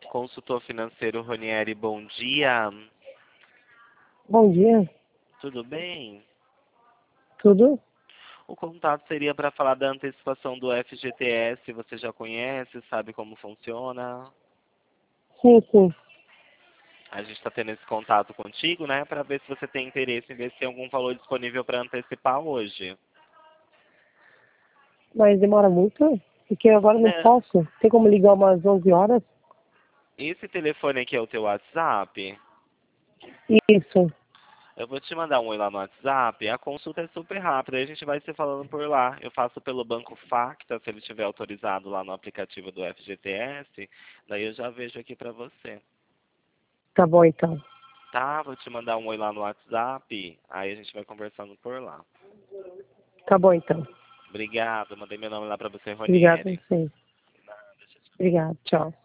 Consultor financeiro Ronieri, bom dia. Bom dia, Tudo bem? tudo? O contato seria para falar da antecipação do FGTS. Você já conhece, sabe como funciona? Sim, sim. A gente está tendo esse contato contigo, né? Para ver se você tem interesse em ver se tem algum valor disponível para antecipar hoje. Mas demora muito? Porque eu agora não Né? posso. Tem como ligar umas 11 horas? Esse telefone aqui é o teu WhatsApp? Isso. Eu vou te mandar um oi lá no WhatsApp. A consulta é super rápida, aí a gente vai se falando por lá. Eu faço pelo Banco Facta, se ele estiver autorizado lá no aplicativo do FGTS. Daí eu já vejo aqui pra você. Tá bom, então. Tá? Vou te mandar um oi lá no WhatsApp. Aí a gente vai conversando por lá. Tá bom, então. Obrigado. Mandei meu nome lá pra você, Obrigada a Ronieri. você. Obrigada. Tchau.